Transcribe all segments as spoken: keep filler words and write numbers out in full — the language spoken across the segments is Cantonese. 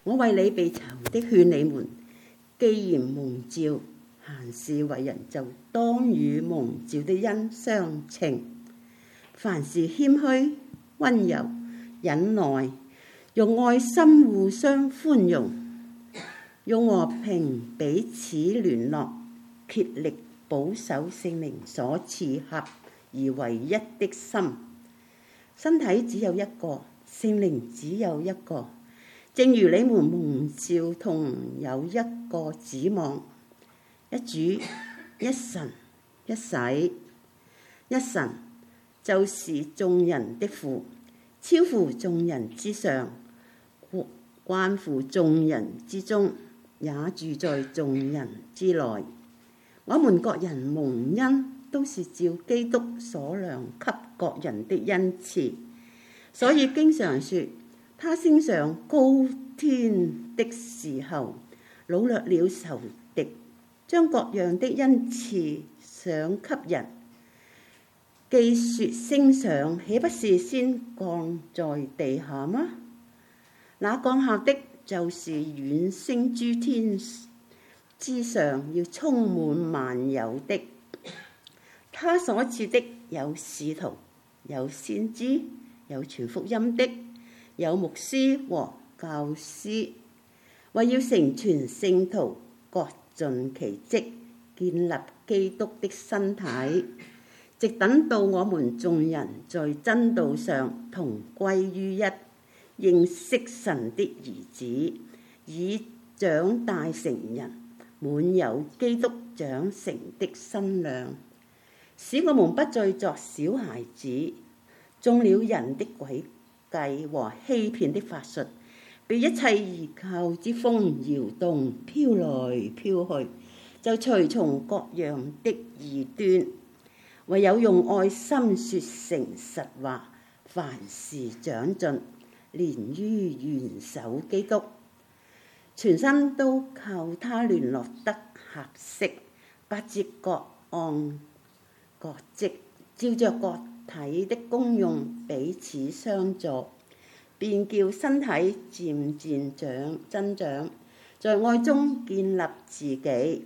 我為你被囚的勸你們，既然蒙召，行事為人就當與蒙召的恩相稱。凡事謙虛、溫柔、忍耐，用愛心互相寬容，用和平彼此聯絡，竭力保守聖靈所賜合而為一的心。身體只有一個，聖靈只有一個，正如你們蒙召同有一個指望，一主、一神、一洗。一神就是眾人的父，超乎眾人之上，關乎眾人之中，也住在眾人之內。我們各人蒙恩，都是照基督所量給各人的恩賜，所以經常說，他升上高天的時候，擄掠了仇敵，將各樣的恩賜賞給人。既說升上，豈不是先降在地下嗎？那降下的就是遠升諸天之上，要充滿萬有的。他所賜的有使徒，有先知，有傳福音的，有牧師和教師，為要成全聖徒，各盡其職，建立基督的身體，直等到我們眾人在真道上同歸於一，認識神的兒子，以長大成人，滿有基督長成的身量，使我們不再作小孩子，中了人的詭計和欺騙的法術，被一切異教之風搖動，飄來飄去，就隨從各樣的異端。唯有用愛心說誠實話，凡事長進，連於元首基督，全身都靠他聯絡得合適，八節各按各職，照着各體的功用彼此相助，便叫身體漸漸長增長，在愛中建立自己。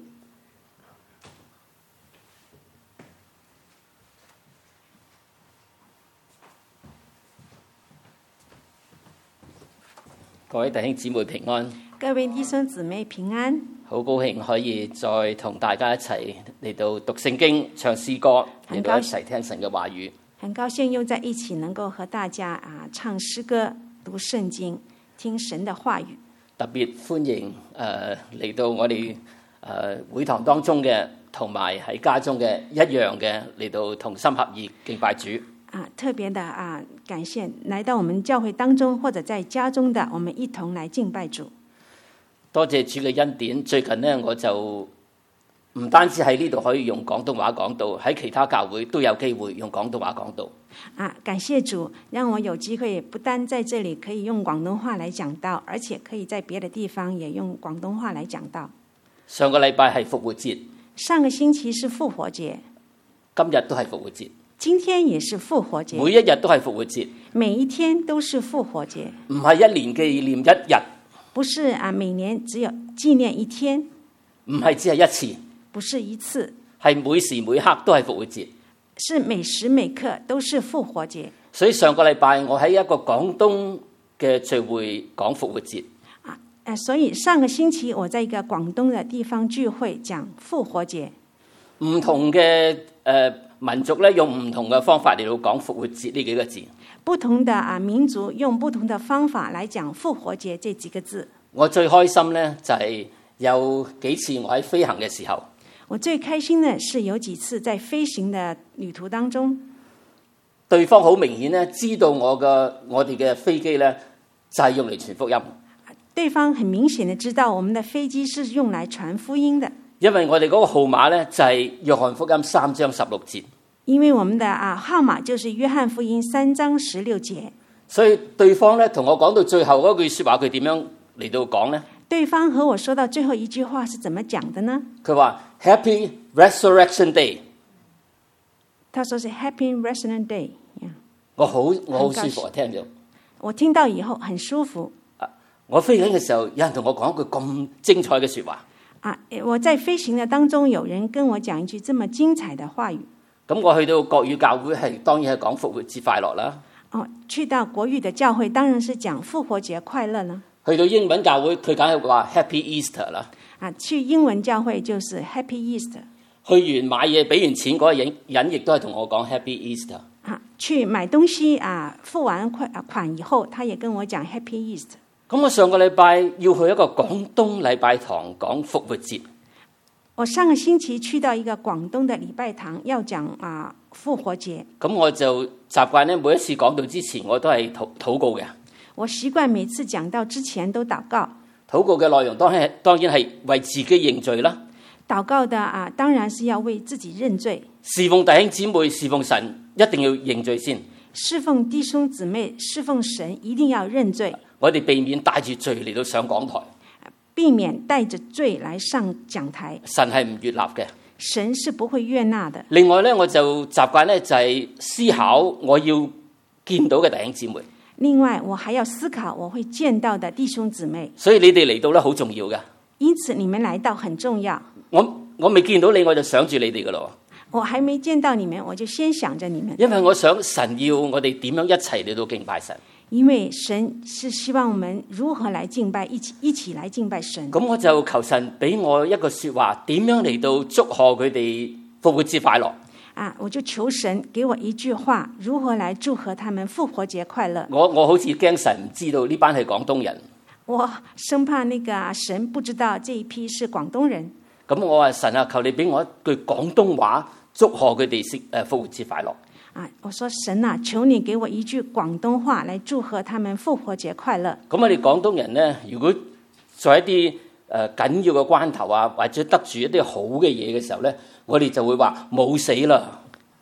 各位弟兄姊妹平安， 各位弟兄姊妹平安。 好高興可以再同大家一齊嚟到讀聖經、唱詩歌，嚟到一齊聽神嘅話語。 很高興又在一起能夠和大家啊唱詩歌、讀聖經、聽神的話語。 特別歡迎誒嚟、呃、到我哋誒、呃、會堂當中嘅，同埋喺家中嘅一樣嘅嚟到同心合意敬拜主。 啊，特別的啊，感謝來到我們教會當中或者在家中的，我們一同來敬拜主。 多謝主嘅恩典。最近呢，我就唔單止喺呢度可以用廣東話講道，喺其他教會都有機會用廣東話講道。 啊，感謝主，讓我有機會不單在這裡可以用廣東話來講道，而且可以在別的地方也用廣東話來講道。 上個禮拜係復活節， 上個星期是復活節， 今日都係復活節。 今天也是復活節， 每一日都係復活節， 每一天都是復活節， 唔係一年紀念一日， 不是啊，每年只有紀念一天， 唔係只係一次， 不是一次， 係每時每刻都係復活節， 是每時每刻都是復活節。 所以上個禮拜我喺一個廣東嘅聚會講復活節啊，誒，所以上個星期我在一個廣東嘅地方聚會講復活節， 唔同嘅誒。呃民族咧用唔同嘅方法嚟到講復活節呢幾個字， 不同的啊民族用不同的方法來講復活節這幾個字。 我最開心咧就係有幾次我喺飛行嘅時候， 我最開心呢是有幾次在飛行的旅途當中， 對方好明顯咧知道我嘅我哋嘅飛機咧就係用嚟傳福音。 對方很明顯的知道我們的飛機是用來傳福音的， 因為我哋嗰個號碼咧就係約翰福音三章十六節。 因為我們的啊號碼就是約翰福音三章十六節， 所以對方咧同我講到最後嗰句說話，佢點樣嚟到講呢？ 對方和我說到最後一句話是怎麼講的呢？ 佢話 Happy Resurrection Day， 他說是 Happy Resurrection Day。Yeah. 我好我好舒服啊，聽到。 我聽到以後很舒服。 我飛緊嘅時候，有人同我講一句咁精彩嘅說話。 啊，我在飛行的當中，有人跟我講一句這麼精彩的話語。 咁我去到國語教會係當然係講復活節快樂啦。 哦，去到國語的教會當然是講復活節快樂啦。 去到英文教會，佢梗係話 Happy Easter 啦。 啊，去英文教會就是 Happy Easter。 去完買嘢俾完錢嗰個人人亦都係同我講 Happy Easter。 啊，去買東西啊，付完款款以後，他也跟我講 Happy Easter。 咁我上個禮拜要去一個廣東禮拜堂講復活節。 我上個星期去到一個廣東的禮拜堂，要講啊復活節。 咁我就習慣咧，每一次講到之前，我都係禱禱告嘅。 我習慣每次講到之前都禱告。 禱告嘅內容當然當然係為自己認罪啦。 禱告的啊，當然是要為自己認罪。 侍奉弟兄姊妹、侍奉神，一定要認罪先。 侍奉弟兄姊妹、侍奉神，一定要認罪。 我哋避免帶住罪嚟到上講台， 避免帶着罪來上講台。 神係唔悅納嘅， 神是不會悅納的。 另外咧，我就習慣咧就係思考我要見到嘅弟兄姊妹。 另外，我還要思考我會見到的弟兄姊妹。 所以你哋嚟到咧好重要嘅。 因此你們來到很重要。 我我未見到你，我就想住你哋噶咯。 我還沒見到你們，我就先想着你們。 因為我想神要我哋點樣一齊嚟到敬拜神。 因為神是希望我們如何來敬拜，一起一起來敬拜神。 咁我就求神俾我一個說話，點樣嚟到祝賀佢哋復活節快樂。 啊！我就求神給我一句話，如何來祝賀他們復活節快樂。 我我好似驚神唔知道呢班係廣東人， 我生怕那個神不知道這一批是廣東人。 咁我話神啊，求你俾我一句廣東話祝賀佢哋誒復活節快樂。 啊！我說神啊，求你給我一句廣東話來祝賀他們復活節快樂。 咁我哋廣東人咧，如果在一啲誒緊要嘅關頭啊，或者得住一啲好嘅嘢嘅時候咧，我哋就會話冇死啦。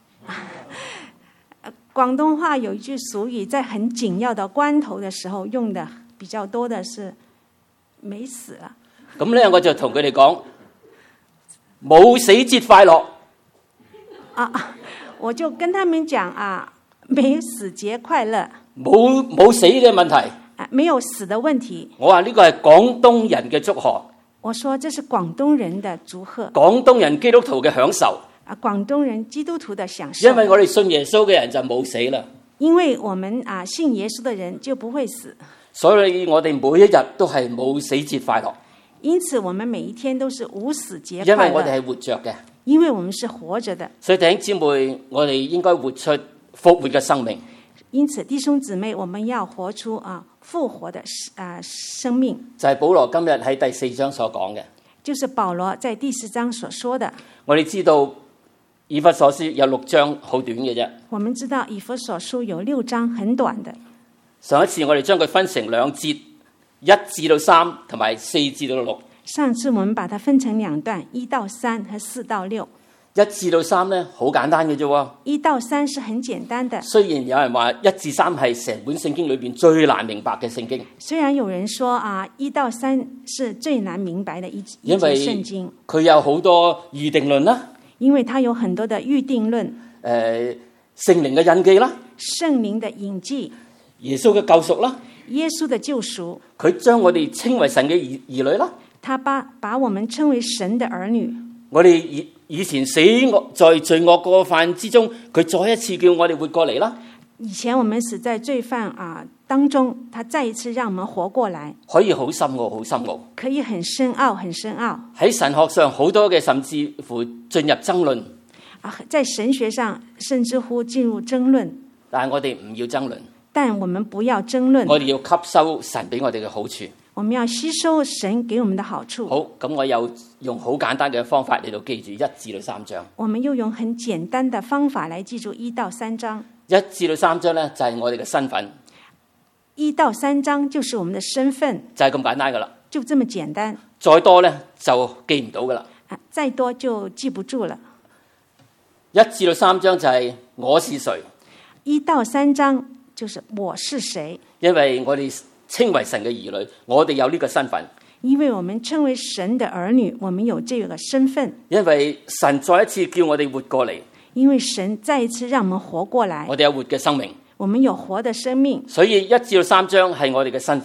廣東話有一句俗語，在很緊要的關頭的時候用的比較多的是沒死了。 咁咧，我就同佢哋講冇死節快樂。 啊！我就跟他們講啊，沒死節快樂， 冇冇死嘅問題， 啊，沒有死的問題。 我話呢個係廣東人嘅祝賀。 我說這是廣東人的祝賀， 廣東人基督徒嘅享受。 啊，廣東人基督徒的享受。 因為我哋信耶穌嘅人就冇死啦。 因為我們啊信耶穌的人就不會死， 所以我哋每一日都係冇死節快樂。 因此我們每一天都是無死節快樂。 因為我哋係活着嘅。 因為我們是活着的， 所以弟兄姊妹，我哋應該活出復活嘅生命。 因此弟兄姊妹，我們要活出啊復活的啊生命。 就係保羅今日喺第四章所講嘅， 就是保羅在第四章所說的。 我哋知道以弗所書有六章好短嘅啫。 我們知道以弗所書有六章很短的。 上一次我哋將佢分成兩節，一至到三同埋四至到六。 上次我們把它分成兩段，一到三和四到六。 一至到三咧，好簡單嘅啫。 一到三是很簡單的。 雖然有人話一至三係成本聖經裏邊最難明白嘅聖經。 雖然有人說啊，一到三是最難明白的一一節聖經。 佢有好多預定論啦。 因為它有很多的預定論。誒、 呃，聖靈嘅印記啦。 聖靈的印記。 耶穌嘅救贖啦。 耶穌的救贖。 佢將我哋稱為神嘅兒兒女啦。 他把把我們稱為神的兒女。 我哋以以前死惡在罪惡過犯之中，佢再一次叫我哋活過嚟啦。 以前我們死在罪犯啊當中，他再一次讓我們活過來。 可以好深奧，好深奧。 可以很深奧，很深奧。喺神學上好多嘅，甚至乎進入爭論。 啊，在神學上甚至乎進入爭論。 但係我哋唔要爭論。 但我們不要爭論。 我哋要吸收神俾我哋嘅好處。 我們要吸收神給我們的好處。 好，咁我又用好簡單嘅方法嚟到記住一至到三章。 我們又用很簡單的方法來記住一到三章。 一至到三章咧就係我哋嘅身份。 一到三章就是我們的身份。 就係咁簡單噶啦。 就這麼簡單。 再多咧就記唔到噶啦。 啊，再多就記不住了。 一至到三章就係我是誰。 一到三章就是我是誰。因為我哋稱為神嘅兒女，我哋有呢個身份。 因為我們稱為神的兒女，我們有這個身份。 因為神再一次叫我哋活過嚟。 因為神再一次讓我們活過來。 我哋有活嘅生命。 我們有活的生命。 所以一至到三章係我哋嘅身份。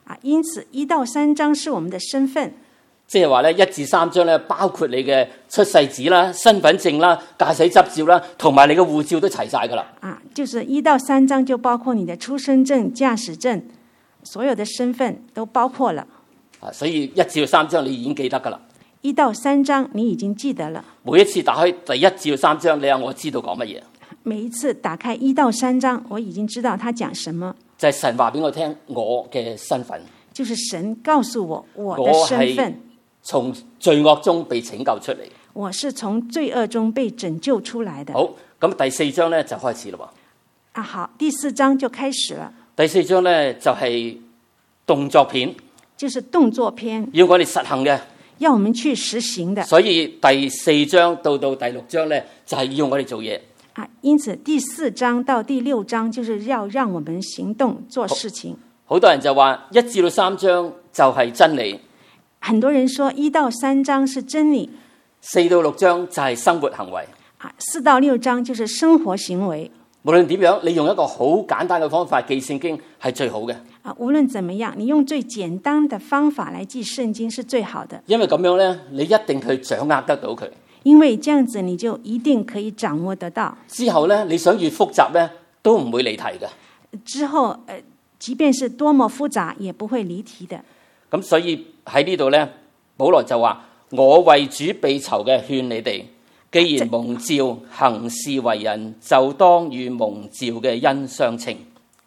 啊，因此一到三章是我們的身份。 即係話咧，一至三章咧，包括你嘅出世紙啦、身份證啦、駕駛執照啦，同埋你嘅護照都齊晒噶啦。 啊，就是一到三章就包括你的出生證、駕駛證，所有的身份都包括了。 啊，所以一至三章你已經記得噶啦。 一到三章你已經記得了。 每一次打開第一至三章，你話我知道講乜嘢？ 每一次打開一到三章，我已經知道他講什麼。 就係神話俾我聽，我嘅身份。 就是神告訴我我的身份。 從罪惡中被拯救出嚟， 我是從罪惡中被拯救出來的。 好，咁第四章咧就開始啦。 啊，好，第四章就開始了。 第四章咧就係動作片， 就是動作片， 要我哋實行嘅， 要我們去實行的。 所以第四章到到第六章咧就係要我哋做嘢。 啊，因此第四章到第六章就是要讓我們行動做事情。 好多人就話一至到三章就係真理。 很多人說一到三章是真理， 四到六章就係生活行為。 啊，四到六章就是生活行為。 無論點樣，你用一個好簡單嘅方法記聖經係最好嘅。 啊，無論怎麼樣，你用最簡單的方法來記聖經是最好的。 因為咁樣咧，你一定去掌握得到佢。 因為這樣子你就一定可以掌握得到。 之後咧，你想越複雜咧，都唔會離題嘅。 之後，呃，即便是多麼複雜，也不會離題的。 咁所以喺呢度咧，保羅就話：我為主被囚嘅，勸你哋，既然蒙召行事為人，就當與蒙召嘅恩相稱。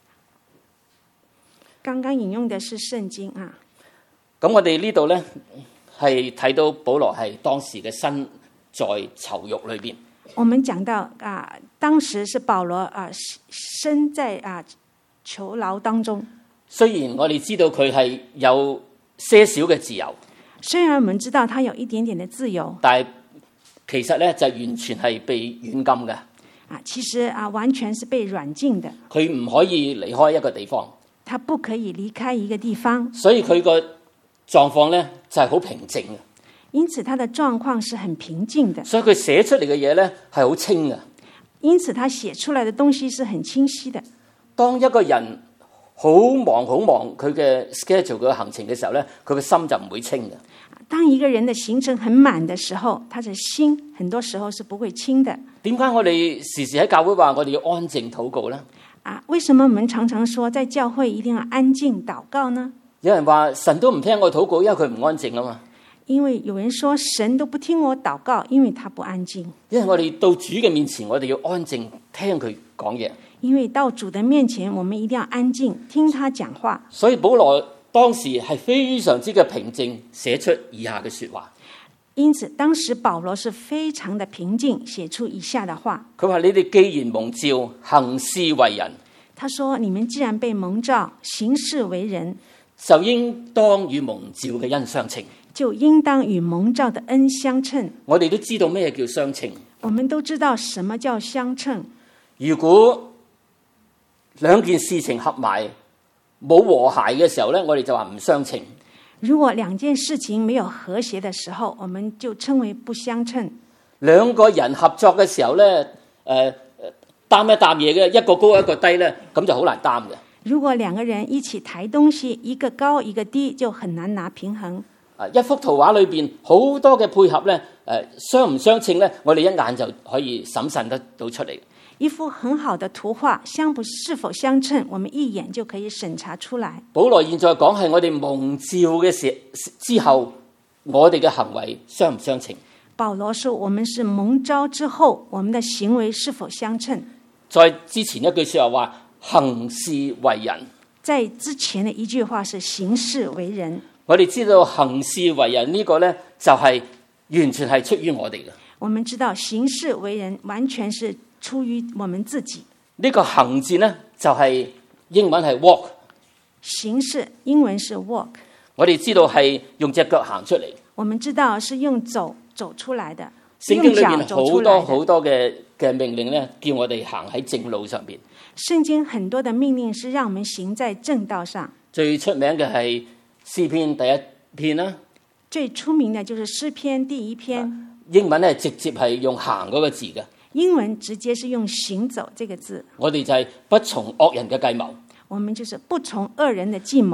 剛剛引用的是聖經啊。 咁我哋呢度咧係睇到保羅係當時嘅身在囚獄裏邊。 我們講到啊，當時是保羅啊，身在啊囚牢當中。 雖然我哋知道佢係有些少嘅自由， 雖然我們知道他有一點點的自由， 但係其實咧就完全係被軟禁嘅。 啊，其實啊完全是被軟禁的。 佢唔可以離開一個地方， 他不可以離開一個地方， 所以佢個狀況咧就係好平靜嘅。 因此他的狀況是很平靜的。 所以佢寫出嚟嘅嘢咧係好清嘅。 因此他寫出來的東西是很清晰的。 當一個人好忙好忙佢嘅 schedule 嘅行程嘅時候咧，佢嘅心就唔會清嘅。 當一個人的行程很滿的時候，他的心很多時候是不會清的。 點解我哋時時喺教會話我哋要安靜禱告呢？ 啊，為什麼我們常常說在教會一定要安靜禱告呢？ 有人話神都唔聽我禱告，因為佢唔安靜啊嘛。 因為有人說神都不聽我禱告，因為他不安靜。 因為我哋到主嘅面前，我哋要安靜聽佢講嘢。 因為到主的面前，我們一定要安靜聽他講話。 所以保羅當時係非常之嘅平靜，寫出以下嘅說話。 因此當時保羅是非常的平靜，寫出以下的話。 佢話：你哋既然蒙召行事為人， 他說：你們既然被蒙召行事為人， 就應當與蒙召嘅恩相稱。 就應當與蒙召的恩相稱。 我哋都知道咩叫相稱。 我們都知道什麼叫相稱。 如果兩件事情合埋冇和諧嘅時候咧，我哋就話唔相稱。 如果兩件事情沒有和諧的時候，我們就稱為不相稱。 兩個人合作嘅時候咧，誒、呃、擔一擔嘢嘅，一個高一個低咧，咁就好難擔嘅。 如果兩個人一起抬東西，一個高一個低，就很難拿平衡。 啊，一幅圖畫裏邊好多嘅配合咧，誒、呃、相唔相稱咧，我哋一眼就可以審慎得到出嚟。 一幅很好的圖畫，相不是否相稱，我們一眼就可以審查出來。 保羅現在講係我哋蒙召嘅時之後，我哋嘅行為相唔相稱？ 保羅說我們是蒙召之後，我們的行為是否相稱？ 在之前一句說話話行事為人， 在之前的一句話是行事為人。 我哋知道行事為人呢個呢，就係完全係出於我哋嘅。 我們知道行事為人完全是出於我們自己。 呢個行字呢，就係英文係 walk， 行事英文是 walk。 我哋知道係用隻腳行出嚟。 我們知道是用走走出來的。 聖經裏面好多好多嘅嘅命令呢，叫我哋行喺正路上邊。 聖經很多的命令是讓我們行在正道上。 最出名嘅係詩篇第一篇啦。 最出名的就是詩篇第一篇。 英文咧直接係用行嗰個字嘅。 英文直接是用行走這個字。 我哋就係不從惡人嘅計謀。 我們就是不從惡人的計謀。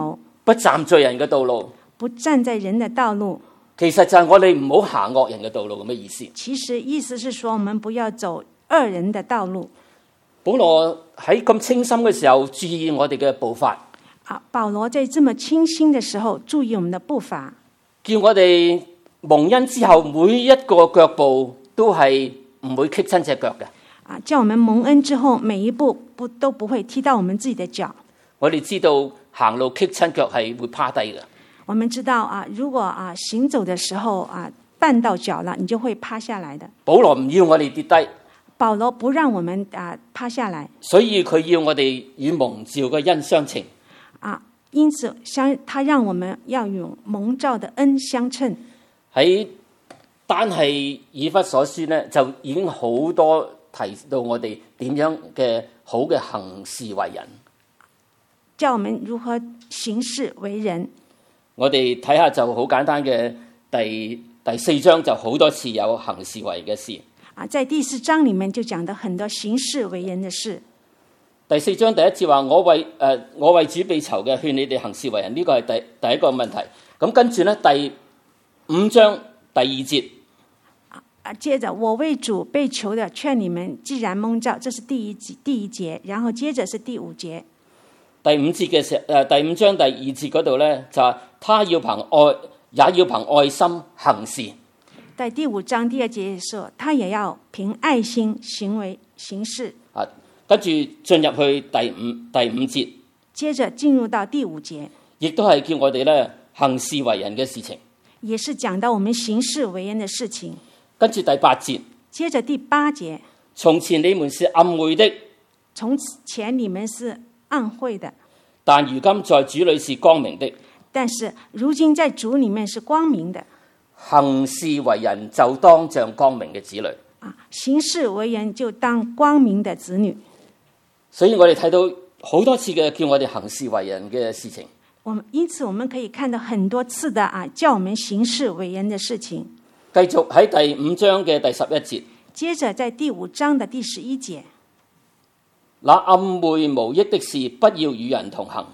不站罪人嘅道路。 不站在人的道路。 其實就係我哋唔好行惡人嘅道路咁嘅意思。 其實意思是說，我們不要走惡人的道路。 保羅喺咁清心嘅時候，注意我哋嘅步伐。 啊，保羅在這麼清心的時候，注意我們的步伐， 叫我哋蒙恩之後，每一個腳步都係唔會棘親隻腳嘅。 啊，叫我們蒙恩之後，每一步不都不會踢到我們自己的腳。 我哋知道行路棘親腳係會趴低嘅。 我們知道啊，如果啊行走的時候啊絆到腳了，你就會趴下來的。 保羅唔要我哋跌低， 保羅不讓我們啊趴下來， 所以佢要我哋與蒙召嘅恩相稱。 啊，因此相他讓我們要與蒙召的恩相稱。 喺單係以弗所書呢，就已經好多提到我哋點樣嘅好嘅行事為人， 教我們如何行事為人。 我哋睇下就好簡單嘅第第四章就好多次有行事為人嘅事。 啊，在第四章裏面就講到很多行事為人的事。 第四章第一節話：我為誒、呃、我為主被囚嘅，勸你哋行事為人。呢、這個係第第一個問題。咁跟住咧，第五章第二節啊，接着我為主被囚的，勸你們既然蒙召，這是第一節第一節，然後接着是第五節。 第五節嘅時誒第五章第二節嗰度咧就係他要憑愛，也要憑愛心行事。 在第五章第二節說，他也要憑愛心行為行事。 啊，跟住進入去第五第五節， 接着進入到第五節， 亦都係叫我哋咧行事為人嘅事情。 也是講到我們行事為人的事情。 跟住第八節， 接着第八節， 從前你們是暗昧的， 從前你們是暗晦的， 但如今在主裏是光明的。 但是如今在主裏面是光明的。 行事為人就當像光明嘅子女。 啊，行事為人就當光明的子女。 所以我哋睇到好多次嘅叫我哋行事為人嘅事情。 我們因此我們可以看到很多次的啊，叫我們行事為人的事情。 繼續喺第五章嘅第十一節， 接着在第五章的第十一節， 那暗昧無益的事，不要與人同行，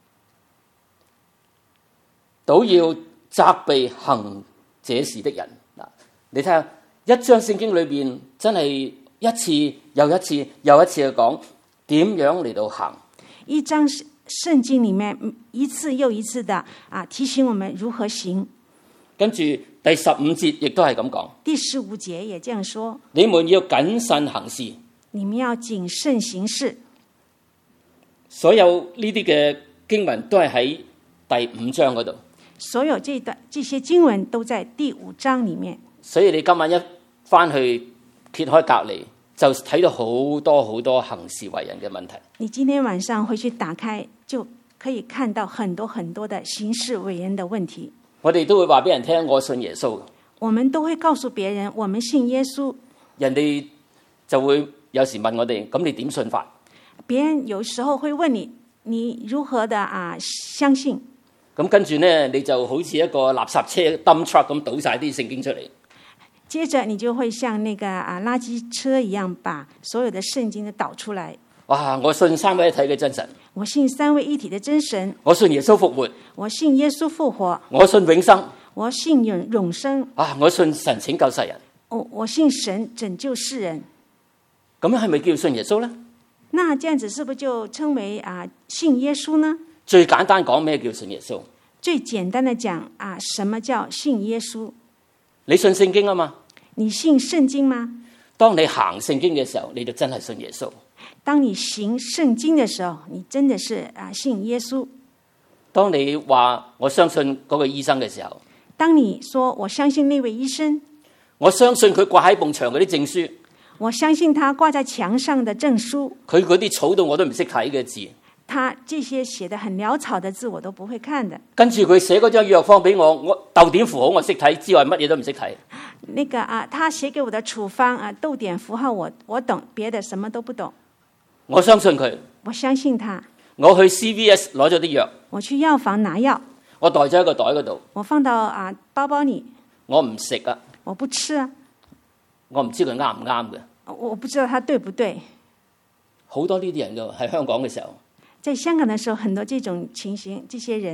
倒要責備行這事的人。嗱，你睇下一章聖經裏邊真係一次又一次又一次去講點樣嚟到行。 一章聖經裏面一次又一次的啊提醒我們如何行。 跟住第十五節亦都係咁講。 第十五節也這樣說： 你們要謹慎行事。 你們要謹慎行事。 所有呢啲嘅經文都係喺第五章嗰度。 所有這段這些經文都在第五章裏面。 所以你今晚一翻去揭開隔離，就睇到好多好多行事為人嘅問題。 你今天晚上回去打開，就可以看到很多很多的行事為人的問題。 我哋都會話俾人聽，我信耶穌。 我們都會告訴別人，我們信耶穌。 人哋就會有時問我哋，咁你點信法？ 別人有時候會問你，你如何的啊相信？ 咁跟住呢，你就好似一個垃圾車 dump truck 咁倒晒啲聖經出嚟。 接着你就會像那個啊垃圾車一樣，把所有的聖經都倒出來。 哇！我信三位一體嘅真神。 我信三位一體的真神。 我信耶穌復活。 我信耶穌復活。 我信永生。 我信永永生。 啊！我信神拯救世人。 我我信神拯救世人。 咁樣係咪叫信耶穌呢？ 那這樣子是不是就稱為啊信耶穌呢？ 最簡單講咩叫信耶穌？ 最簡單的講啊，什麼叫信耶穌？ 你信聖經啊嘛？ 你信聖經嗎？ 當你行聖經嘅時候，你就真係信耶穌。 當你行聖經的時候，你真的是啊信耶穌。 當你話我相信嗰個醫生嘅時候， 當你說我相信那位醫生， 我相信佢掛喺埲牆嗰啲證書， 我相信他掛在牆上的證書， 佢嗰啲草到我都唔識睇嘅字， 他這些寫得很潦草的字我都不會看的。 跟住佢寫嗰張藥方俾我，我逗點符號我識睇之外，乜嘢都唔識睇。 那個啊，他寫給我的處方啊，逗點符號我我懂，別的什麼都不懂。 我相信佢， 我相信他。 我去 C V S 攞咗啲藥， 我去藥房拿藥， 我袋咗喺個袋嗰度， 我放到啊包包裏， 我唔食啊， 我不吃啊， 我唔知佢啱唔啱嘅。 我不知道他對不對。 好多呢啲人嘅喺香港嘅時候， 在香港的時候，很多這種情形，這些人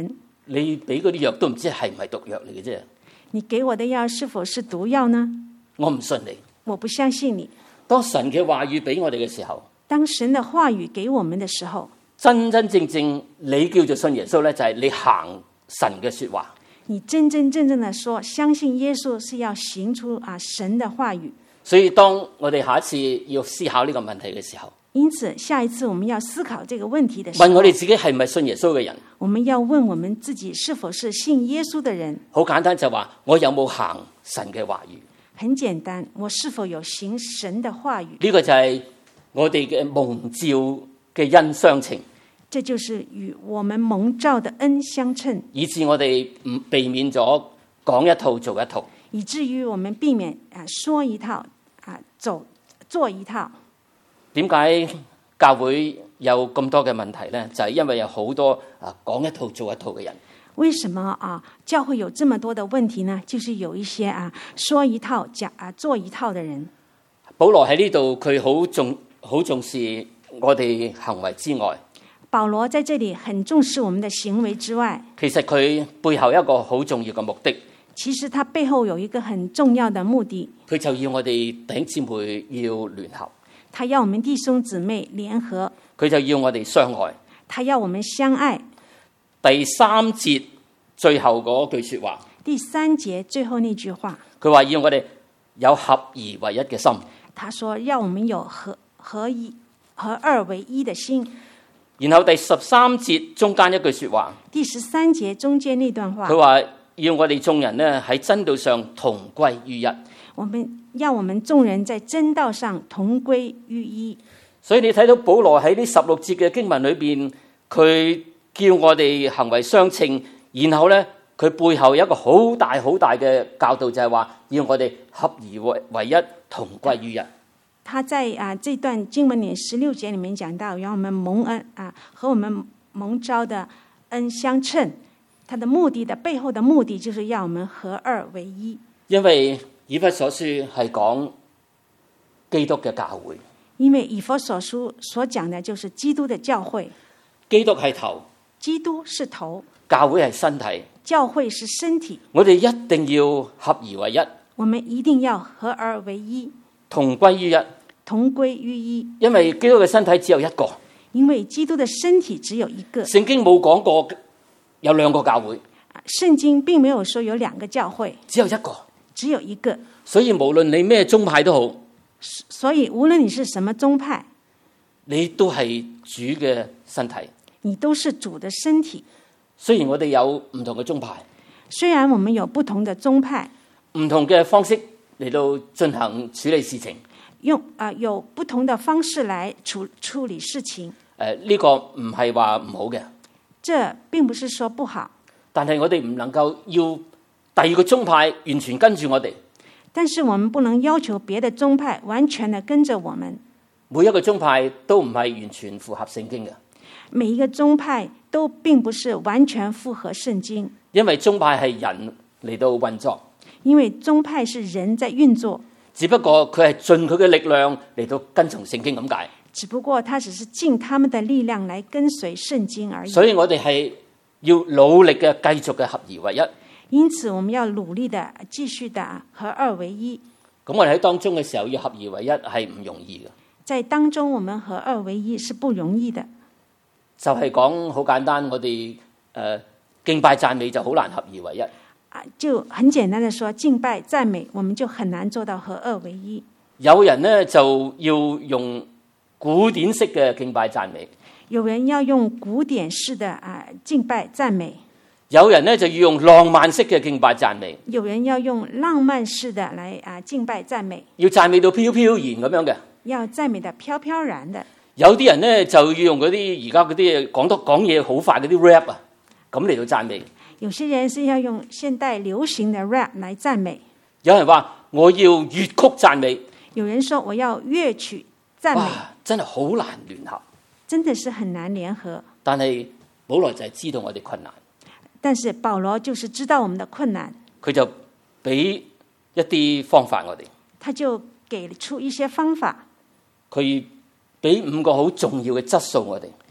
你俾嗰啲藥都唔知係唔係毒藥嚟嘅啫。 你給我的藥是否是毒藥呢？ 我唔信你。 我不相信你。 當神嘅話語俾我哋嘅時候， 當神的話語給我們的時候， 真真正正你叫做信耶穌咧，就係你行神嘅說話。 你真真正正的說相信耶穌是要行出啊神的話語。 所以當我哋下一次要思考呢個問題嘅時候， 因此下一次我們要思考這個問題的時候， 問我哋自己係咪信耶穌嘅人？ 我們要問我們自己是否是信耶穌的人。 好簡單，就話我有冇行神嘅話語？ 很簡單，我是否有行神的話語？ 呢個就係我哋嘅蒙召嘅恩相稱。 這就是與我們蒙召的恩相稱， 以致我哋唔避免咗講一套做一套， 以至於我們避免啊說一套啊走做一套。 點解教會有咁多嘅問題呢？就係因為有好多啊講一套做一套嘅人。 為什麼啊教會有這麼多的問題呢？就是有一些啊說一套講啊做一套的人。 保羅喺呢度佢好重好重視我哋行為之外， 保羅在這裏很重視我們的行為之外， 其實佢背後一個好重要嘅目的， 其實他背後有一個很重要的目的， 佢就要我哋弟兄姊妹要聯合， 他要我們弟兄姊妹聯合， 佢就要我哋相愛， 他要我們相愛。 第三節最後嗰句說話， 第三節最後那句話， 佢話要我哋有合而為一嘅心。 他說要我們有合合一合二為一的心。 然後第十三節中間一句說話， 第十三節中間那段話， 佢話要我哋眾人呢喺真道上同歸於一。 我們要我們眾人在真道上同歸於一。 所以你睇到保羅喺呢十六節嘅經文裏邊，佢叫我哋行為相稱，然後呢，佢背後有一個好大好大嘅教導，就係話要我哋合而為為一，同歸於一。 他在啊這段經文裏十六節裏面講到，讓我們蒙恩啊和我們蒙召的恩相稱，他的目的的背後的目的就是要我們合二為一。 因為以弗所書係講基督嘅教會， 因為以弗所書所講的就是基督的教會， 基督係頭， 基督是頭， 教會係身體， 教會是身體。 我哋一定要合而為一， 我們一定要合而為一， 同歸於一。 同歸於一， 因為基督嘅身體只有一個， 因為基督的身體只有一個。 聖經冇講過有兩個教會， 聖經並沒有說有兩個教會， 只有一個， 只有一個。 所以無論你咩宗派都好， 所以無論你是什麼宗派， 你都係主嘅身體， 你都是主的身體。 雖然我哋有唔同嘅宗派， 雖然我們有不同的宗派， 唔同嘅方式嚟到進行處理事情， 用啊、呃、有不同的方式來處處理事情。 誒、呃、呢、這個唔係話唔好嘅， 這並不是說不好， 但係我哋唔能夠要第二個宗派完全跟住我哋。 但是我們不能要求別的宗派完全的跟着我們。 每一個宗派都唔係完全符合聖經嘅， 每一個宗派都並不是完全符合聖經， 因為宗派係人嚟到運作， 因為宗派是人在運作。 只不過佢係盡佢嘅力量嚟到跟從聖經咁解， 只不過他只是盡他們的力量來跟隨聖經而已。 所以我哋係要努力嘅繼續嘅合而為一。 因此我們要努力的繼續的合二為一。 咁我哋喺當中嘅時候要合而為一係唔容易嘅。 在當中我們合二為一是不容易的。 就係講好簡單，我哋誒、呃、敬拜讚美就好難合而為一。 就很簡單的說，敬拜讚美我們就很難做到合二為一。 有人呢就要用古典式嘅敬拜讚美， 有人要用古典式的啊敬拜讚美， 有人呢就要用浪漫式嘅敬拜讚美， 有人要用浪漫式的來啊敬拜讚美， 要讚美到飄飄然咁樣嘅， 要讚美得飄飄然的。 有啲人呢就要用嗰啲而家嗰啲講得講嘢好快嗰啲 rap 啊，咁嚟到讚美。 有些人是要用現代流行的 rap 來讚美。 有人話我要粵曲讚美， 有人說我要樂曲讚美。 哇，真係好難聯合， 真的是很難聯合。 但係保羅就係知道我哋困難， 但是保羅就是知道我們的困難， 佢就俾一啲方法我哋， 他就給出一些方法， 佢俾五個好重要嘅質素我哋，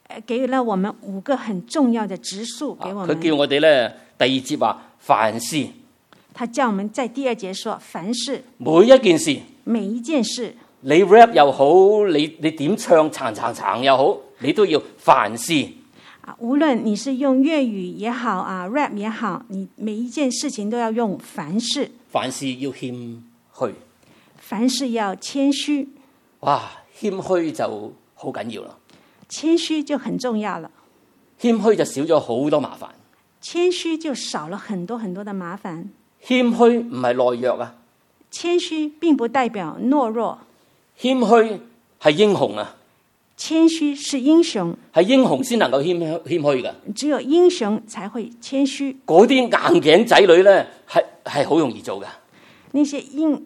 呃給了我們五個很重要的指數給我們。 佢叫我哋咧，第二節話凡事， 他叫我們在第二節說凡事， 每一件事， 每一件事， 你 rap 又好，你你點唱撐撐撐又好，你都要凡事。 啊，無論你是用粵語也好啊 rap 也好，你每一件事情都要用凡事。 凡事要謙虛， 凡事要謙虛。 哇，謙虛就好緊要啦。 謙虛就很重要了， 謙虛就少咗好多麻煩。 謙虛就少了很多很多的麻煩。 謙虛唔係懦弱啊， 謙虛並不代表懦弱， 謙虛係英雄啊。 謙虛是英雄， 係英雄先能夠謙謙虛噶。 只有英雄才會謙虛。 嗰啲硬頸仔女咧，係係好容易做噶。 那些硬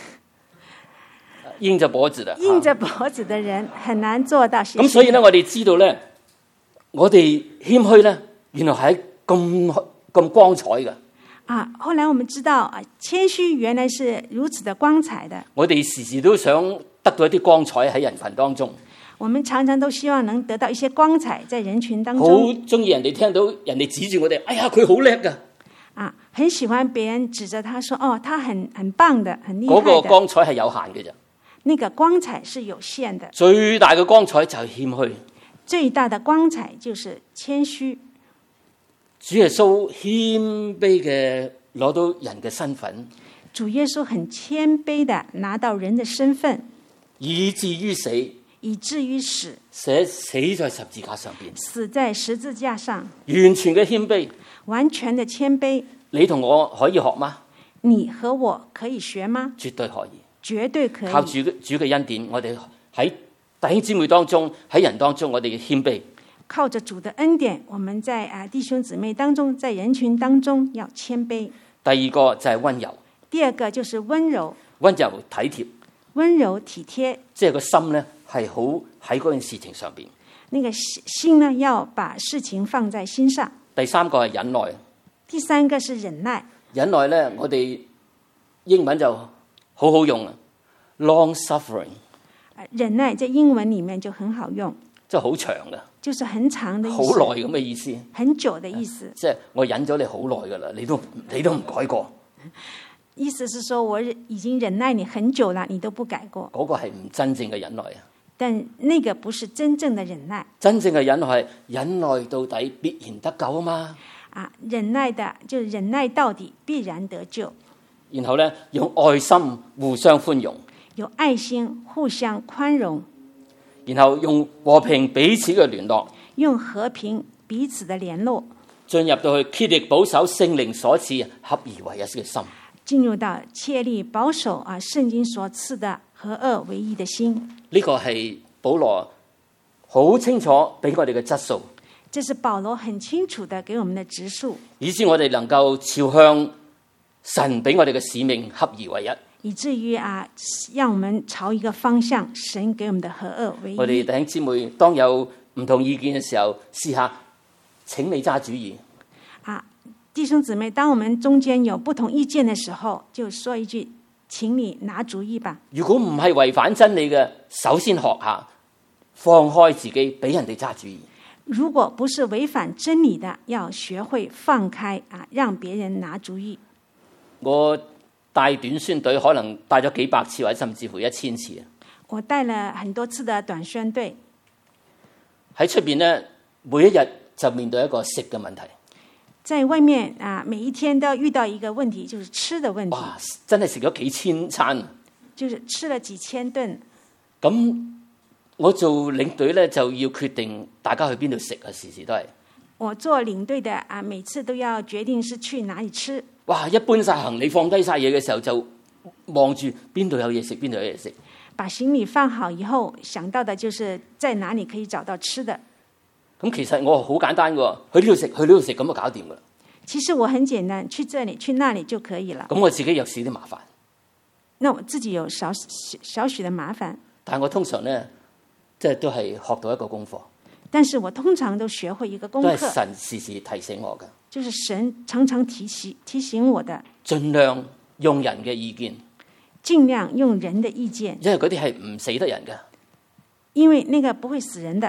硬着脖子的， 硬着脖子的人很難做到。 咁所以咧，我哋知道咧，我哋謙虛咧，原來係咁咁光彩嘅。 啊，後來我們知道啊，謙虛原來是如此的光彩的。 我哋時時都想得到一啲光彩喺人群當中。 我們常常都希望能得到一些光彩在人群當中。 好中意人哋聽到人哋指住我哋，哎呀，佢好叻噶。 啊，很喜歡別人指着他說，哦，他很很棒的，很厲害的。 嗰個光彩係有限嘅啫。 那個光彩是有限的。 最大嘅光彩就係謙虛。 最大的光彩就是謙虛。 主耶穌謙卑嘅攞到人嘅身份。 主耶穌很謙卑的拿到人的身份， 以至於死。 以至於死， 死死在十字架上邊， 死在十字架上， 完全嘅謙卑， 完全的謙卑。 你同我可以學嗎？ 你和我可以學嗎？ 絕對可以， 絕對可以。 靠主主嘅恩典，我哋喺弟兄姊妹當中，喺人當中，我哋嘅謙卑。 靠着主的恩典，我們在啊弟兄姊妹當中，在人群當中要謙卑。 第二個就係溫柔， 第二個就是溫柔， 溫柔體貼， 溫柔體貼， 即係個心咧。係好喺嗰件事情上邊， 那個心呢，要把事情放在心上。 第三個係忍耐， 第三個是忍耐。 忍耐咧，我哋英文就好好用啊 ，long suffering。 忍耐在英文裡面就很好用， 即係好長嘅， 就是很長的意思， 好耐咁嘅意思， 很久的意思。 即係我忍咗你好耐噶啦，你都你都唔改過。 意思是說我已經忍耐你很久了，你都不改過。 嗰個係唔真正嘅忍耐啊！ 但那個不是真正的忍耐， 真正嘅忍耐係忍耐到底必然得救啊嘛！ 啊，忍耐的就忍耐到底必然得救。 然後咧，用愛心互相寬容， 有愛心互相寬容， 然後用和平彼此嘅聯絡， 用和平彼此的聯絡， 進入到去竭力保守聖靈所賜合而為一嘅心， 進入到竭力保守啊聖經所賜的合二為一的心。 呢個係保羅好清楚俾我哋嘅質素， 這是保羅很清楚的給我們的指數， 以致我哋能夠朝向神俾我哋嘅使命合而為一， 以至於啊，讓我們朝一個方向，神給我們的合二為一。 我哋弟兄姊妹當有唔同意見嘅時候，試下請你揸主意。 啊，弟兄姊妹，當我們中間有不同意見的時候，就說一句，請你拿主意吧。 如果唔係違反真理嘅，首先學下放開自己，俾人哋揸主意。 如果不是違反真理的，要學會放開啊，讓別人拿主意。 我帶短宣隊，可能帶咗幾百次或者甚至乎一千次。 我帶了很多次的短宣隊， 喺出邊呢，每一日就面對一個食嘅問題。 在外面啊，每一天都要遇到一個問題，就是吃的問題。 哇，真係食咗幾千餐， 就是吃了幾千頓。 咁我做領隊咧，就要決定大家去邊度食啊，時時都係。 我做領隊的啊，每次都要決定是去哪裡吃。 哇！一搬晒行李放低晒嘢嘅時候，就望住邊度有嘢食，邊度有嘢食。 把行李放好以後，想到的就是在哪裡可以找到吃的。 咁其實我好簡單嘅，去呢度食，去呢度食，咁就搞掂噶啦。 其實我很簡單，去這裡去那裡就可以了。 咁我自己有少啲麻煩。 那我自己有少少許的麻煩。 但係我通常咧，即係都係學到一個功課。 但是我通常都學會一個功課， 都係神時時提醒我嘅。 就是神常常提醒提醒我的， 盡量用人嘅意見， 盡量用人的意見， 因為嗰啲係唔死得人嘅， 因為那個不會死人的。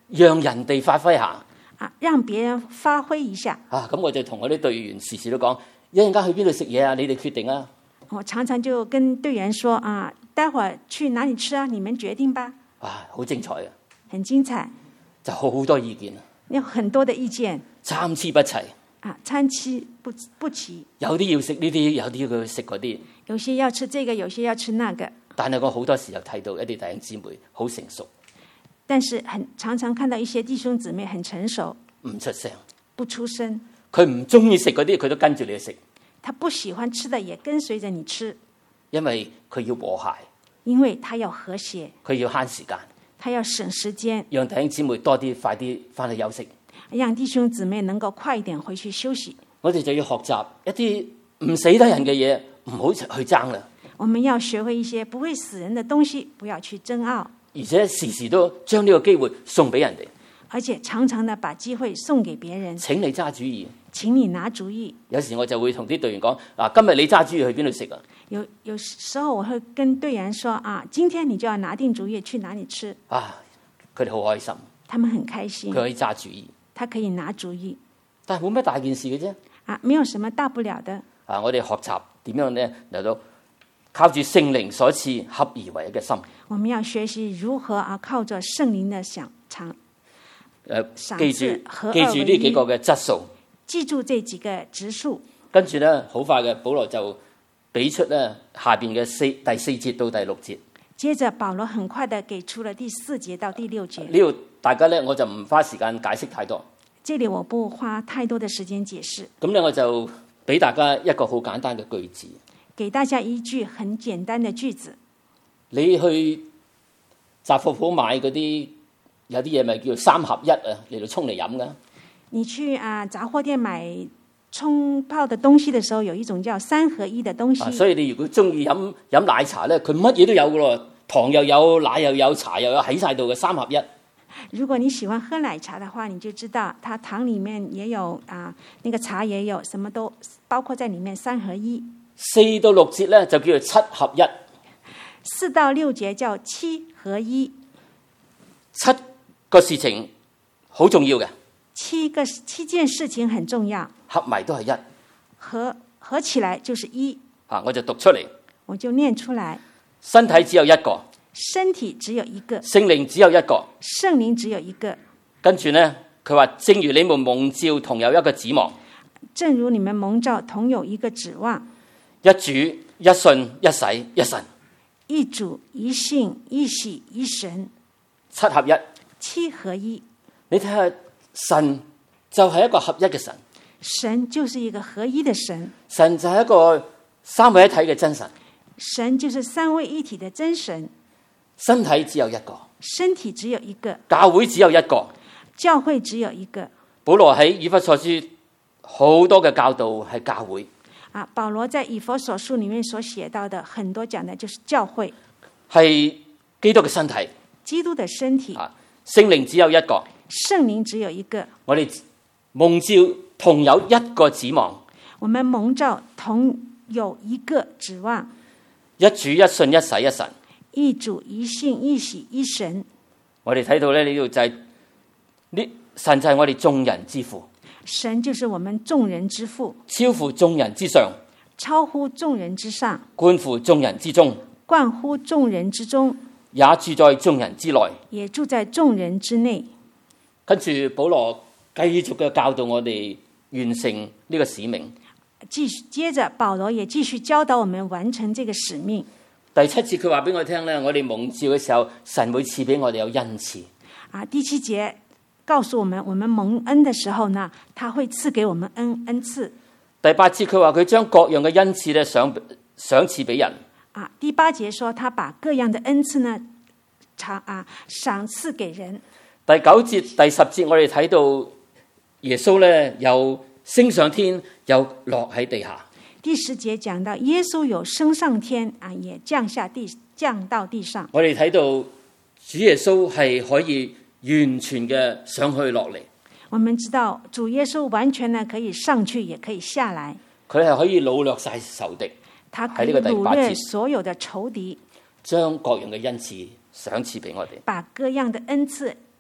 讓人哋發揮下啊，讓別人發揮一下。 啊，咁我就同我啲隊員時時都講，一陣間去邊度食嘢啊？你哋決定啊！ 我常常就跟隊員說啊，待會兒去哪裡吃啊？你們決定吧。 啊，好精彩啊！ 很精彩， 就好多意見啊， 有很多的意見， 參差不齊啊，參差不不齊。 有啲要食呢啲，有啲要食嗰啲。 有些要吃這個，有些要吃那個。 但係我好多時候睇到一啲弟兄姊妹好成熟， 但是很常常看到一些弟兄姊妹很成熟， 唔出聲， 不出聲。 佢唔中意食嗰啲，佢都跟住你去食。 他不喜歡吃的也跟隨着你吃， 因為佢要和諧， 因為他要和諧， 佢要慳時間， 他要省時間， 讓弟兄姊妹多啲快啲翻去休息， 讓弟兄姊妹能夠快一點回去休息。 我哋就要學習一啲唔死得人嘅嘢，唔好去爭啦。 我們要學會一些不會死人的東西，不要去爭拗， 而且時時都將呢個機會送俾人哋， 而且常常的把機會送給別人。 請你揸主意， 請你拿主意。 有時我就會同啲隊員講：嗱，今日你揸主意去邊度食啊？ 有有時候我會跟隊員說：啊，今天你就要拿定主意去哪裡吃。 啊，佢哋好開心， 他們很開心， 佢可以揸主意， 他可以拿主意， 但係冇咩大件事嘅啫。 啊，沒有什麼大不了的。 啊，我哋學習點樣咧嚟到靠住聖靈所賜合而為一嘅心。 我們要學習如何啊，靠着聖靈的想嘗。 誒，記住記住呢幾個嘅質素， 記住這幾個質數。 跟住咧，好快嘅，保羅就俾出咧下邊嘅四第四節到第六節。 接着保羅很快地給出了第四節到第六節。 呢度大家咧，我就唔花時間解釋太多。 這裡我不花太多的時間解釋。 咁咧，我就俾大家一個好簡單嘅句子。 給大家一句很簡單的句子。 你去雜貨鋪買嗰啲有啲嘢咪叫三合一啊，嚟到沖嚟飲噶。 你去啊雜貨店買沖泡的東西的時候，有一種叫三合一的東西。 啊、所以你如果中意飲飲奶茶咧，佢乜嘢都有噶咯，糖又有，奶又有，茶又有，喺晒度嘅三合一。 如果你喜歡喝奶茶的話，你就知道它糖裡面也有啊，那個茶也有，什麼都包括在裡面，三合一。 四到六節咧就叫做七合一。 四到六節叫七合一。 七個事情好重要嘅。 七個七件事情很重要， 合埋都係一， 合合起來就是一。 啊，我就讀出嚟， 我就念出來。 身體只有一個， 身體只有一個， 聖靈只有一個， 聖靈只有一個。 跟住呢，佢話正如你們蒙召同有一個指望， 正如你們蒙召同有一個指望， 一主一信一洗一神， 一主一信一洗一神， 七合一， 七合一。 你睇下，神就係一個合一嘅神， 神就是一個合一的神， 神就係一個三位一體嘅真神， 神就是三位一體的真神。 身體只有一個， 身體只有一個， 教會只有一個， 教會只有一個。 保羅喺以弗所書好多嘅教導係教會。 啊，保羅在以弗所書裡面所寫到的很多講的就是教會， 係基督嘅身體， 基督的身體。 啊，聖靈只有一個， 聖靈只有一個。 我哋蒙召同有一個指望， 我們蒙召同有一個指望， 一主一信一洗一神， 一主一信一洗一神。 我哋睇到咧呢度就係、是、呢神就係我哋眾人之父， 神就是我們眾人之父， 超乎眾人之上， 超乎眾人之上， 貫乎眾人之中， 貫乎眾人之中， 也住在眾人之內， 也住在眾人之內。 跟住保羅繼續嘅教導我哋完成呢個使命。 繼續接着保羅也繼續教導我們完成這個使命。 第七節佢話俾我聽咧，我哋蒙召嘅時候，神會賜俾我哋有恩賜。 啊，第七節告訴我們，我們蒙恩的時候呢，他會賜給我們恩恩賜。 第八節佢話佢將各樣嘅恩賜咧賞賞賜俾人。 啊，第八節說他把各樣的恩賜呢，賞啊賞賜給人。 第九節、第十節我哋睇到耶穌咧又升上天，又落喺地下。 第十節講到耶穌有升上天啊，也降下地，降到地上。 我哋睇到主耶穌係可以完全嘅上去落嚟。 我們知道主耶穌完全呢可以上去，也可以下來。 佢係可以擄掠晒仇敵， 他可以擄掠所有的仇敵， 將各樣嘅恩賜賞賜俾我哋， 把各樣的恩賜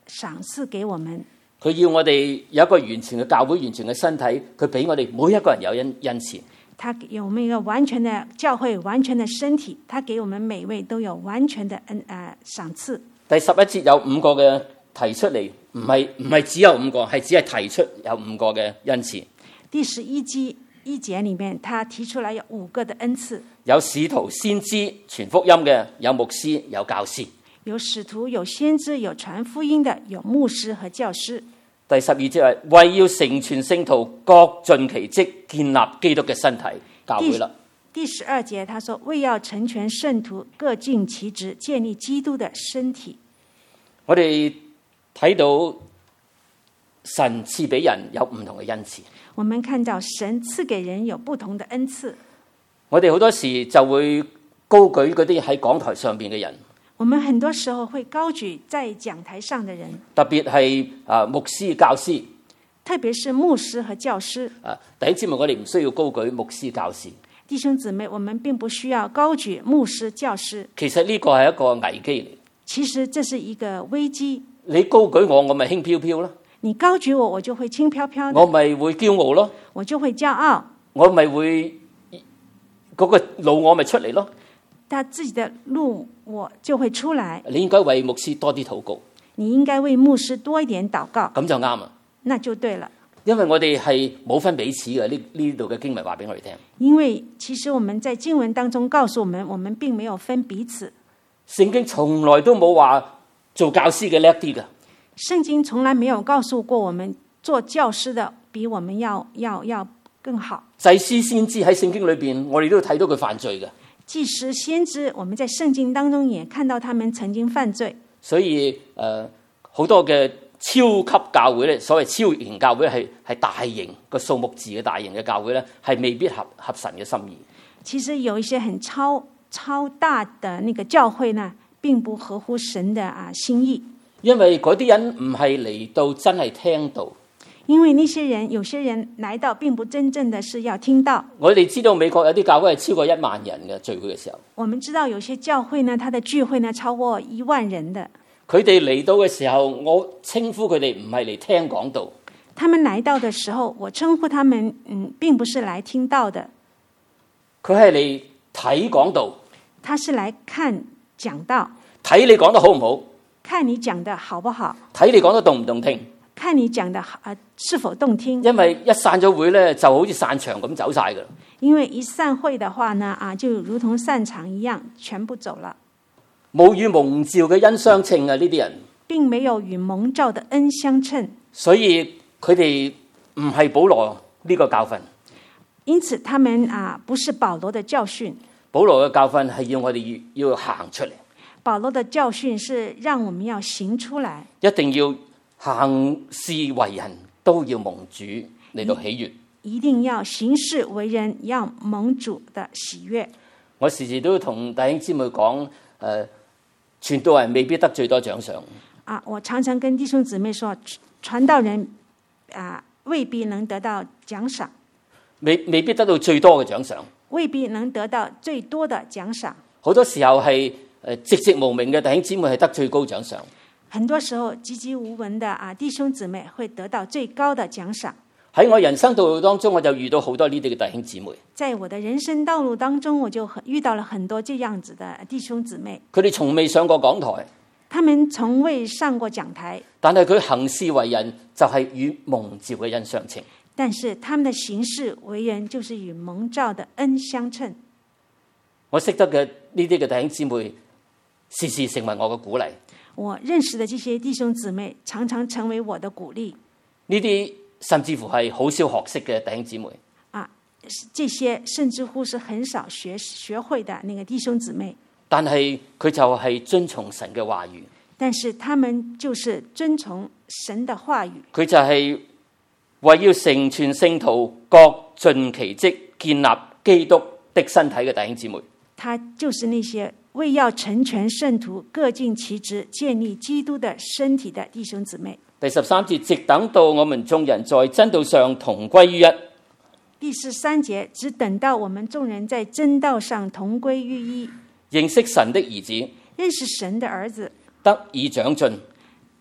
賞賜給我們。 佢要我哋有一個完全嘅教會、完全嘅身體，佢俾我哋每一個人有恩恩賜。 他給我們一個完全的教會、完全的身體，他給我們每位都有完全的恩呃賞賜。 第十一節有五個嘅提出嚟，唔係唔係只有五個，係只係提出有五個嘅恩賜。 第十一節一節裏面，他提出來有五個的恩賜， 有使徒、先知、傳福音嘅，有牧師、有教師。 有使徒、有先知、有傳福音的，有牧師和教師。 第十二節係為要成全聖徒，各盡其職，建立基督嘅身體教會啦。 第十二節，他說為要成全聖徒，各盡其職，建立基督的身體。 我哋睇到神賜俾人有唔同嘅恩賜。 我們看到神賜給人有不同的恩賜。 我哋好多時就會高舉嗰啲喺講台上邊嘅人。 我們很多時候會高舉在講台上的人， 特別係啊牧師、教師， 特別是牧師和教師。 啊，弟兄姊妹，我哋唔需要高舉牧師、教師。 弟兄姊妹，我們並不需要高舉牧師、教師。 其實呢個係一個危機嚟。 其實這是一個危機。 你高舉我，我咪輕飄飄咯。 你高舉我，我就會輕飄飄的。 我咪會驕傲咯。 我就會驕傲。 我咪會嗰個路我咪出嚟咯。 他自己的路我就會出來。 你應該為牧師多啲禱告。 你應該為牧師多一點禱告。 咁就啱啊。 那就對了。 因為我哋係冇分彼此嘅，呢呢度嘅經文話俾我哋聽。 因為其實我們在經文當中告訴我們，我們並沒有分彼此。 聖經從來都冇話做教師嘅叻啲嘅。 聖經從來沒有告訴過我們做教師的比我們要要要更好。 祭司先知喺聖經裏邊，我哋都睇到佢犯罪嘅。 祭司先知，我們在聖經當中也看到他們曾經犯罪。 所以誒，好、呃、多嘅超級教會咧，所謂超型教會係係大型個數目字嘅大型嘅教會咧，係未必合合神嘅心意。 其實有一些很超超大的那個教會呢，並不合乎神的啊心意。 因為嗰啲人唔係嚟到真係聽道。 因為那些人，有些人來到並不真正的是要聽道。 我哋知道美國有啲教會係超過一萬人嘅聚會嘅時候。 我們知道有些教會呢，它的聚會呢超過一萬人的。 佢哋嚟到嘅時候，我稱呼佢哋唔係嚟聽講道。 他們來到的時候，我稱呼他們，嗯，並不是來聽道的。 佢係嚟睇講道。 他是來看講道。 睇你講得好唔好？ 看你講得好不好？ 睇你講得動唔動聽？ 看你講的啊是否動聽？ 因為一散咗會咧，就好似散場咁走晒噶。 因為一散會的話呢，啊就如同散場一樣，全部走了。 冇與蒙召嘅恩相稱啊！呢啲人並沒有與蒙召的恩相稱， 所以佢哋唔係保羅呢個教訓。 因此，他們啊不是保羅的教訓。 保羅嘅教訓係要我哋要要行出嚟。 保羅的教訓是讓我們要行出來， 一定要行事為人都要蒙主嚟到喜悅。 一定要行事為人要蒙主的喜悅。 我時時都同弟兄姊妹講，誒、呃，傳道人未必得最多獎賞。 啊，我常常跟弟兄姊妹說，傳道人啊未必能得到獎賞， 未未必得到最多嘅獎賞， 未必能得到最多的獎賞。 好多時候係誒寂寂無名嘅弟兄姊妹係得最高獎賞。 很多時候籍籍無聞的啊弟兄姊妹會得到最高的獎賞。 喺我人生道路當中，我就遇到好多呢啲嘅弟兄姊妹。 在我的人生道路當中，我就遇到了很多這樣子的弟兄姊妹。 佢哋從未上過講台， 他們從未上過講台， 但係佢行事為人就係與蒙召嘅恩相稱。 但是他們的行事為人就是與蒙召的恩相稱。 我識得嘅呢啲嘅弟兄姊妹，時時成為我嘅鼓勵。 我認識的這些弟兄姊妹，常常成為我的鼓勵。 呢啲甚至乎係好少學識嘅弟兄姊妹啊，這些甚至乎是很少學學會的那個弟兄姊妹。 但係佢就係遵從神嘅話語。 但是他們就是遵從神的話語。 佢就係為要成全聖徒，各盡其職，建立基督的身體嘅弟兄姊妹。 他就是那些為要成全聖徒，各盡其職，建立基督的身體的弟兄姊妹。 第十三節，直等到我們眾人在真道上同歸於一。 第十三節，只等到我們眾人在真道上同歸於一， 認識神的兒子， 認識神的兒子， 得以長進，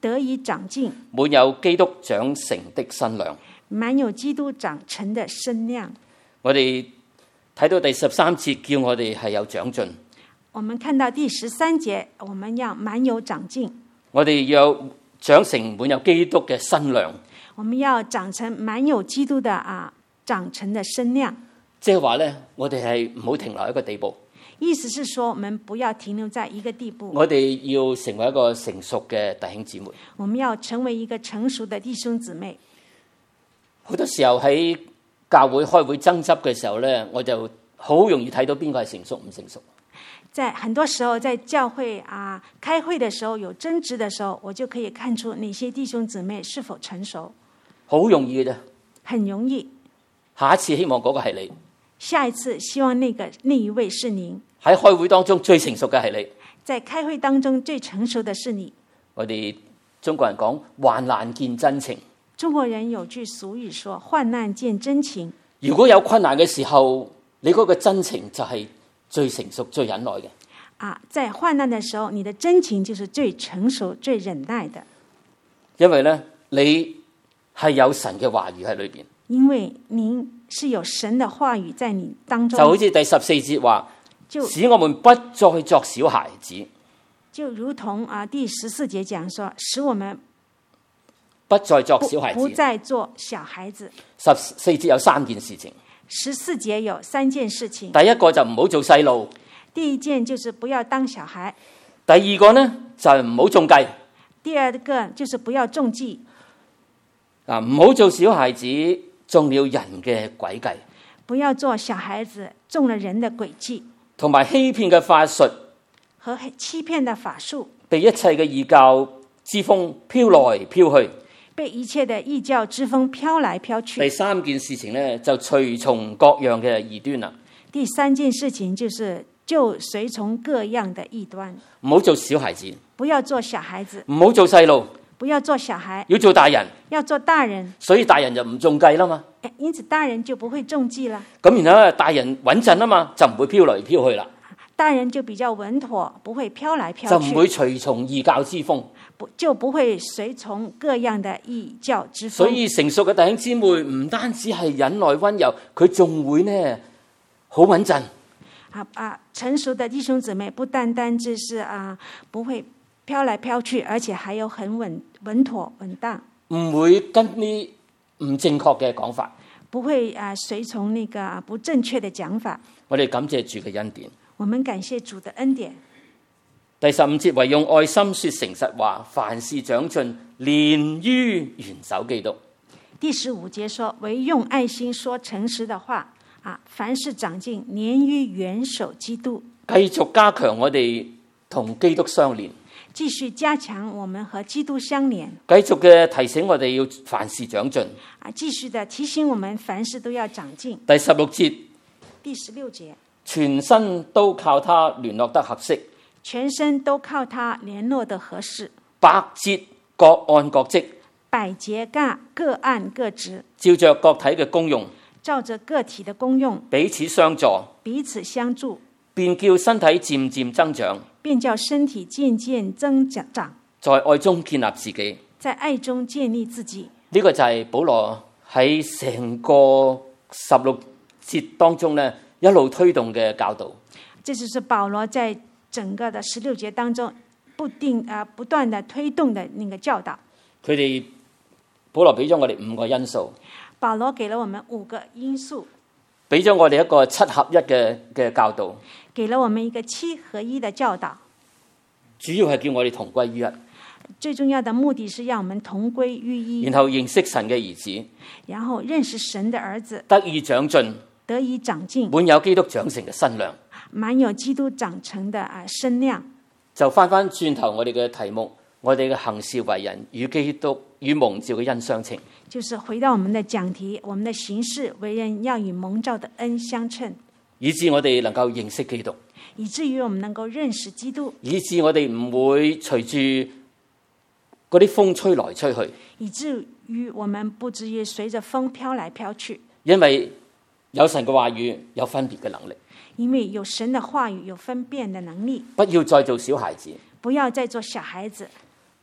得以長進， 滿有基督長成的身量。 滿有基督長成的身量。 我哋睇到第十三節，叫我哋係有長進。 我們看到第十三節，我們要滿有長進。 我哋要長成滿有基督嘅身量。 我們要長成滿有基督的啊，長成的身量。 即係話咧，我哋係唔好停留一個地步。 意思是說，我們不要停留在一個地步。 我哋要成為一個成熟嘅弟兄姊妹。 我們要成為一個成熟的弟兄姊妹。 好多時候喺教會開會爭執嘅時候咧，我就好容易睇到邊個係成熟唔成熟。 在很多時候，在教會啊開會的時候有爭執的時候，我就可以看出哪些弟兄姊妹是否成熟。 好容易嘅啫， 很容易。 下一次希望嗰個係你。 下一次希望那個那一位是您。 喺開會當中最成熟嘅係你。 在開會當中最成熟的是你。 我哋中國人講患難見真情。 中國人有句俗語說患難見真情。 如果有困難嘅時候，你嗰個真情就係最成熟、最忍耐嘅。 啊，在患難的時候，你的真情就是最成熟、最忍耐的。 因為咧，你係有神嘅話語喺裏邊。 因為您是有神的話語在你當中。 就好似第十四節話， 就使我們不再作小孩子。 就如同啊第十四節講說，使我們不再作小孩子。 不再做小孩子。 十四節有三件事情。 十四節有三件事情。 第一個就唔好做細路。 第一件就是不要當小孩。 第二個呢就係唔好中計。 第二個就是不要中計。 啊，唔好做小孩子，中了人嘅詭計。 不要做小孩子，中了人的詭計。同埋欺騙嘅法術。 和欺騙的法術。 被一切嘅異教之風飄來飄去。 被一切的異教之風飄來飄去。 第三件事情呢，就隨從各樣嘅異端啦。 第三件事情就是就隨從各樣的異端。 唔好做小孩子， 不要做小孩子。 唔好做細路， 不要做小孩， 要做大人。 要做大人。 所以大人就唔中計啦嘛。 因此大人就不會中計啦。 咁然後咧，大人穩陣啊嘛，就唔會飄嚟飄去啦。 大人就比較穩妥，不會飄來飄去， 就唔會隨從異教之風， 不就不會隨從各樣的異教之風。 所以成熟嘅弟兄姊妹唔單止係忍耐溫柔，佢仲會呢好穩陣。 啊啊，成熟的弟兄姊妹不單單只是啊不會飄來飄去，而且還有很穩穩妥穩當， 唔會跟啲唔正確嘅講法， 不會啊隨從那個不正確的講法。 我哋感謝主嘅恩典。 我們感謝主的恩典。 第十五節，唯用愛心說誠實話，凡事長進，連於元首基督。 第十五節說，唯用愛心說誠實的話，啊，凡事長進，連於元首基督。 繼續加強我哋同基督相連， 繼續加強我們和基督相連。 繼續嘅提醒我哋要凡事長進。 啊，繼續的提醒我們凡事都要長進。 第十六節， 第十六節。 全身都靠他聯絡得合適， 全身都靠他聯絡得合適。 百節各按各職， 百節各各按各職， 照着個體嘅功用， 照着個體的功用， 彼此相助， 彼此相助， 便叫身體漸漸增長， 便叫身體漸漸增長， 在愛中建立自己， 在愛中建立自己。 呢、這個就係保羅喺成個十六節當中咧，一路推動嘅教導， 這就是保羅在整個的十六節當中不定啊不斷的推動的那個教導。 佢哋保羅俾咗我哋五個因素， 保羅給了我們五個因素， 俾咗我哋一個七合一嘅嘅教導， 給了我們一個七合一的教導， 主要係叫我哋同歸於一。 最重要的目的是讓我們同歸於一， 然後認識神嘅兒子， 然後認識神的兒子， 得以長進， 得以長進， 滿有基督長成嘅身量， 滿有基督長成的啊身量。 就翻翻轉頭我哋嘅題目，我哋嘅行事為人與基督與蒙召嘅恩相稱。 就是回到我們的講題，我們的行事為人要與蒙召的恩相稱， 以致我哋能夠認識基督， 以至於我們能夠認識基督， 以致我哋唔會隨住嗰啲風吹來吹去， 以至於我們不至於隨着風飄來飄去， 因為有神嘅話語有分別嘅能力。 因為有神的話語有分辨的能力。 不要再做小孩子， 不要再做小孩子，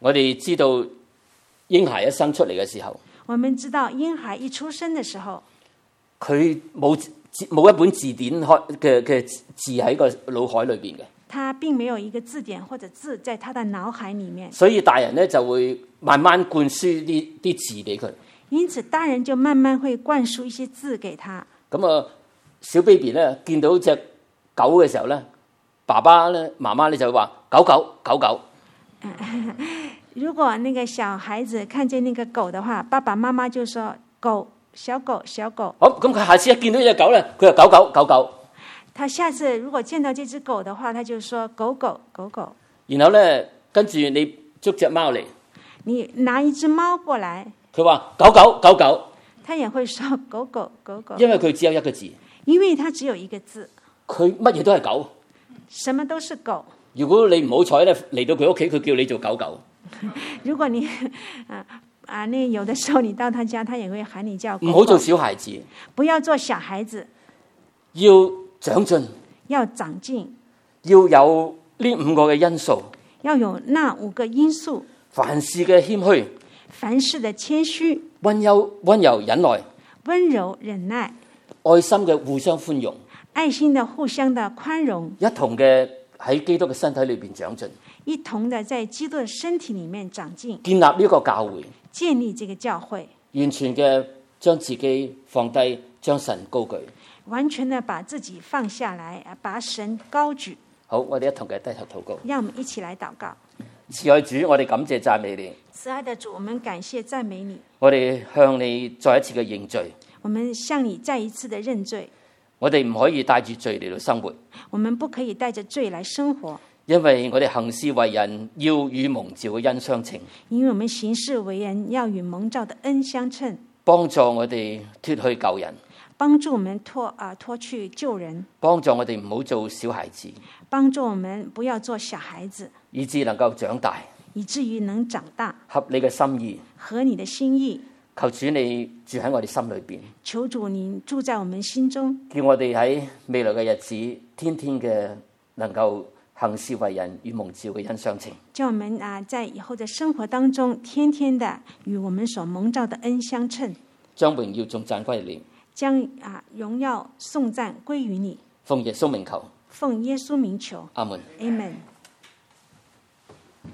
我哋知道嬰孩一生出嚟嘅時候， 我們知道嬰孩一出生嘅時候， 佢冇冇一本字典開嘅嘅字喺個腦海裏邊嘅。 他並沒有一個字典或者字在他的腦海裡面， 所以大人咧就會慢慢灌輸啲啲字俾佢。 因此大人就慢慢會灌輸一些字給他。 咁啊，小 baby 咧見到隻狗嘅時候咧，爸爸咧媽媽咧就會話狗狗狗狗。 如果那個小孩子看見那個狗的話，爸爸媽媽就說狗小狗小狗。 好，咁佢下次一見到隻狗咧，佢就狗狗狗狗。 他下次如果見到這隻狗的話，他就說狗狗狗狗。 然後咧，跟住你捉隻貓嚟， 你拿一隻貓過來， 佢話狗狗狗狗， 他也會說狗狗狗狗， 因為佢只有一個字， 因為他只有一個字， 佢乜嘢都係狗， 什麼都是狗。 如果你唔好彩咧，嚟到佢屋企，佢叫你做狗狗。 如果你啊啊，那有的時候你到他家，他也會喊你叫狗狗。 唔好做小孩子， 不要做小孩子， 要長進， 要長進， 要有呢五個嘅因素， 要有那五個因素： 凡事嘅謙虛， 凡事的謙虛， 溫柔溫柔忍耐， 溫柔忍耐， 愛心嘅互相寬容， 愛心的互相的寬容， 一同嘅喺基督嘅身體裏邊長進， 一同的在基督的身體裡面長進， 建立呢個教會， 建立這個教會， 完全嘅將自己放低，將神高舉。 完全的把自己放下來，把神高舉。 好，我哋一同嘅低頭禱告。 讓我們一起來禱告。 慈愛主，我哋感謝讚美你。 慈愛的主，我們感謝讚美你。 我哋向你再一次嘅認罪。 我們向你再一次的認罪。 我哋唔可以帶住罪嚟到生活。 我們不可以帶着罪來生活。 因為我哋行事為人要與蒙召嘅恩相稱。 因為我們行事為人要與蒙召的恩相稱。 幫助我哋脫去舊人。 幫助我們脫啊脫去舊人， 幫助我哋唔好做小孩子， 幫助我們不要做小孩子， 以致能夠長大， 以至於能長大， 合你嘅心意， 合你的心意。 求主你住喺我哋心裏邊， 求主你住在我們心中， 叫我哋喺未來嘅日子，天天嘅能夠行事為人與蒙召嘅恩相稱。 叫我們啊在以後的生活當中，天天的與我們所蒙召的恩相稱， 將榮耀頌讚歸你。 將啊榮耀頌讚歸於你， 奉耶穌名求， 奉耶穌名求， 阿門。 阿門。